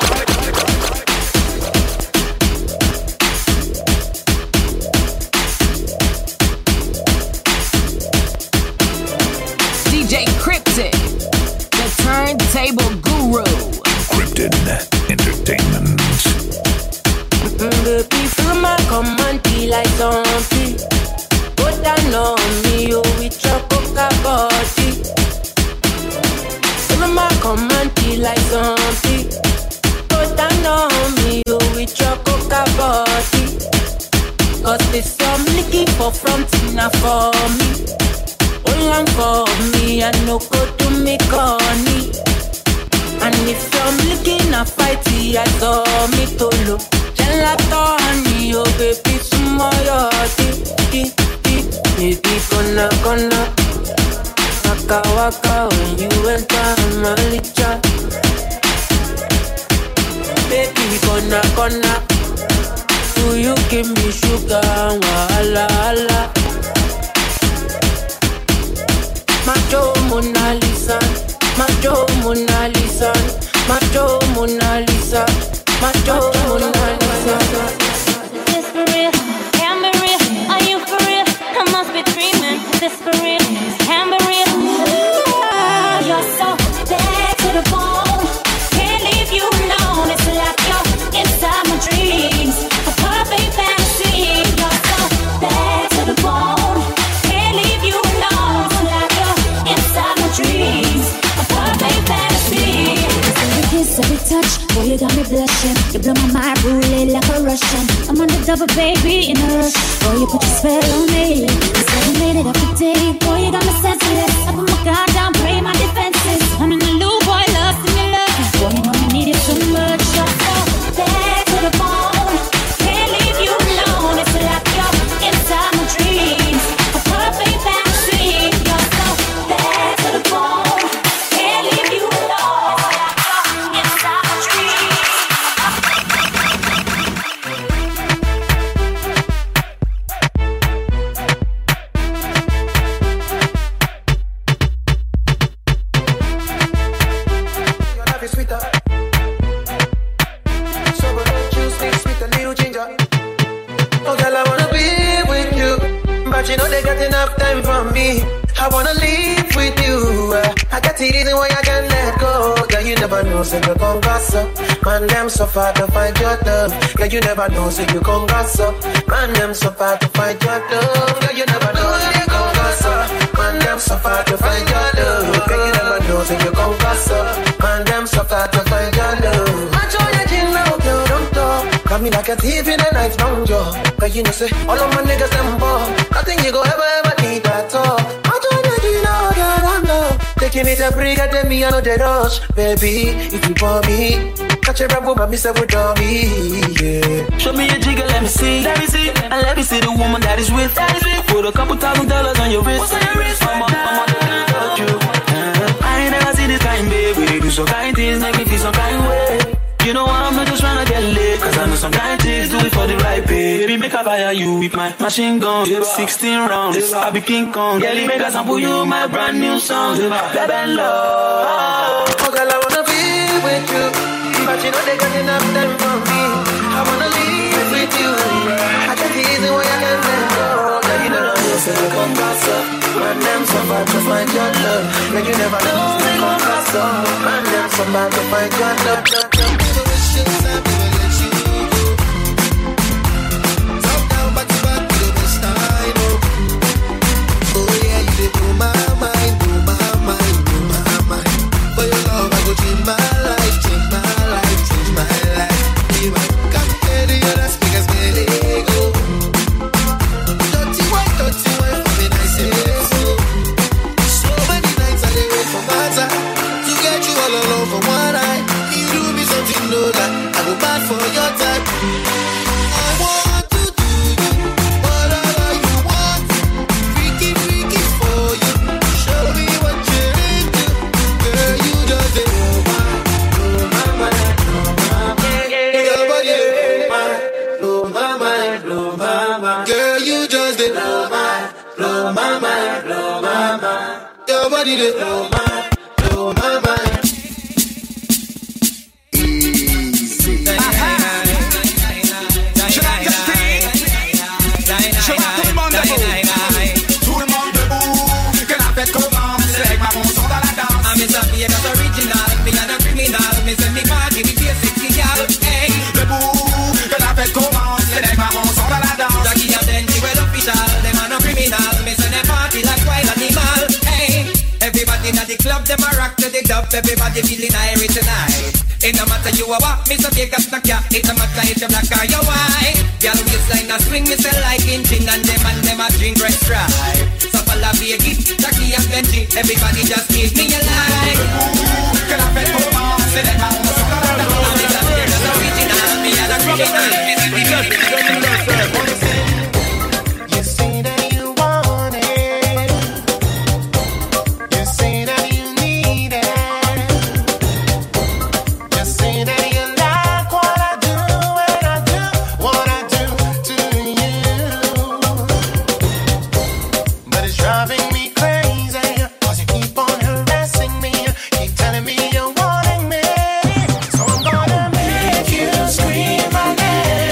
DJ Cryptic, the turntable guru. Cryptid Entertainment. Baby, feel my command, be like zombie. Go down on me, oh, with your coca body. Feel my command, be like zombie. Go down on me, oh, with your coca body. Cause there's some licking for front, enough for me. Long for me, I no go to me corny. And if I'm looking a fighty, I saw me to look. Gelatoni, oh baby, sumoyo, baby, gonna, waka when you enter my licha. Baby, gonna, do you give me sugar, wala. Macho Mona Lisa, Macho Mona Lisa, Macho Mona Lisa, Macho Mona Lisa. This for real, can be real. Are you for real? I must be dreaming. This for real, can be real. You're so bad to the bone. Can't leave you alone. It's like you're inside my dreams. A perfect fantasy. You're so bad to the bone. Can't leave you alone. It's like you're inside my dreams. A perfect fantasy. Every kiss, every touch, boy, you got me blushing. blushing. You blow my mind, rolling like a Russian. I'm on the double, baby, in a rush. Boy, you put your spell on me. I serenade it every day. Boy, you got me senseless. I put my guard down, play my defenses. I'm in the loop, boy, love to me, love. Boy, you know you need it so much. You're so bad to the bone. Can't leave you alone. It's like you're inside my dreams. A perfect vaccine. You're so bad to the bone. Can't leave you alone. It's like you're inside my dreams. Your life is sweeter. Sober juice mixed with a little ginger. Oh girl, I wanna be with you, but you know they got enough time for me. I wanna live with you. I got the reason why I can't let go. Girl, you never know, so you gon' gossip. Man, them so far to find your love. Girl, you never know, so you gon' gossip. Man, them so far to find your love. Girl, you never know, so you gon' gossip. Man, them so far to find your love. Girl, you never know, so you gon' gossip. Man, them so far to find your love. Match on your chin now, girl, don't talk. Got me like a thief in the night, don't you? Cause you know, say, all of my niggas, them ball. Nothing you go ever need at all. Taking it a break at me, I know the rush. Baby, if you want me, catch a rap with me, say we don't me, yeah. Show me a jigger, let me see. And let me see the woman that is with. Put a couple $1,000 on your wrist. What's on your wrist? I'm on the you. I ain't never seen this kind, baby. They do some kind things, make me feel some kind way. You know I'm not just trying to get lit, cause I know some kind things do it for the right pay. Baby, make I fire you with my machine gun. 16 rounds, I be King Kong. Girlie, make I sample you my brand new song. Baby, love. Oh girl, I wanna be with you, but you know they got enough time for me. I wanna live with you. I can't easy way I can let go. Girl, you know you say you gon' gossip. Man, them so bad to find your love. Girl, you never know they gon' gossip. Man, them so bad to find your love. Everybody feeling irie tonight. It no matter you a what, Mr. Vegas knock ya. It no matter if you black or you white. Girl waistline a swing, me say like in gin and them a drink red stripe. So follow Vegas, Jackie and Benji. Everybody just give me a light. Can I bet home on? Say that I'm Mr. Vegas original, me and a criminal. You say that you want it. You say that you need it. Scream my name.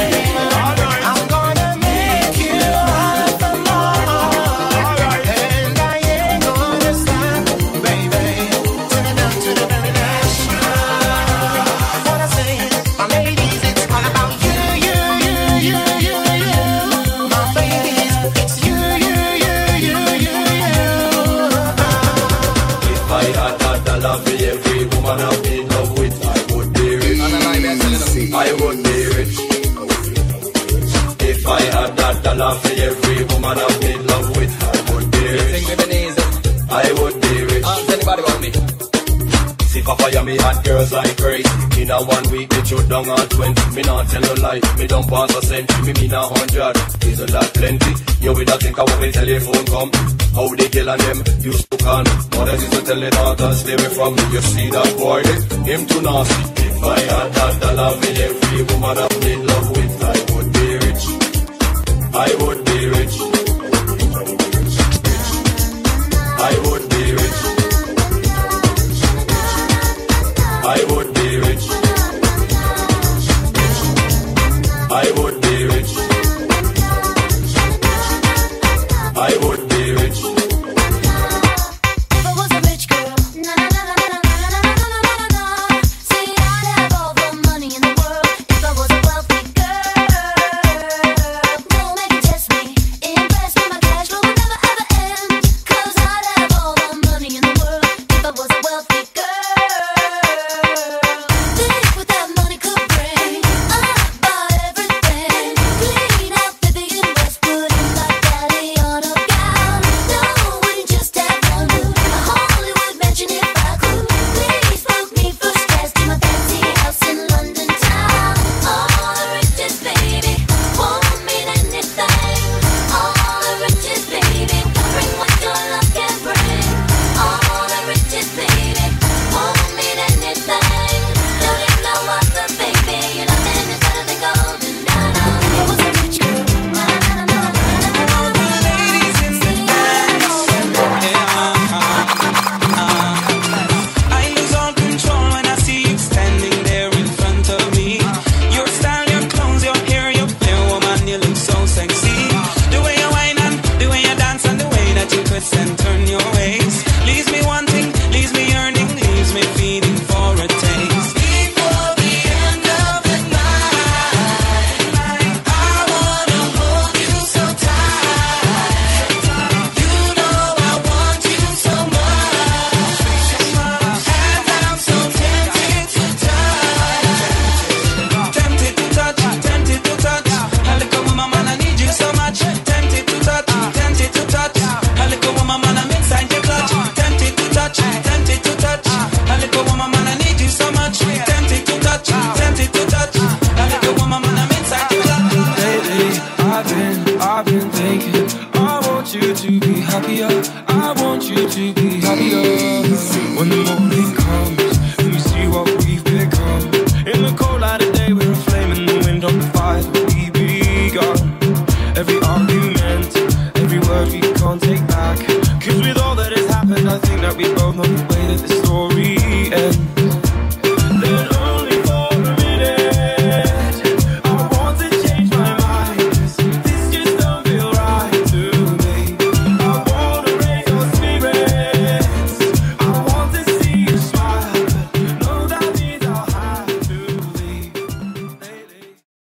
dollar for every woman I've made love with. I would be rich. I would be rich. Ask anybody want me? See Papa, yeah, me hot girls like crazy. In a 1 week, me shoot down on 20. Me not tell no lie, me don't pass a century. Me mean 100, isn't that plenty? You with a think I want me telephone come. How they kill on them, used to can. Mothers used to tell the daughters, stay away from me. You see that boy, him too nasty. If I had that dollar, me every woman I've made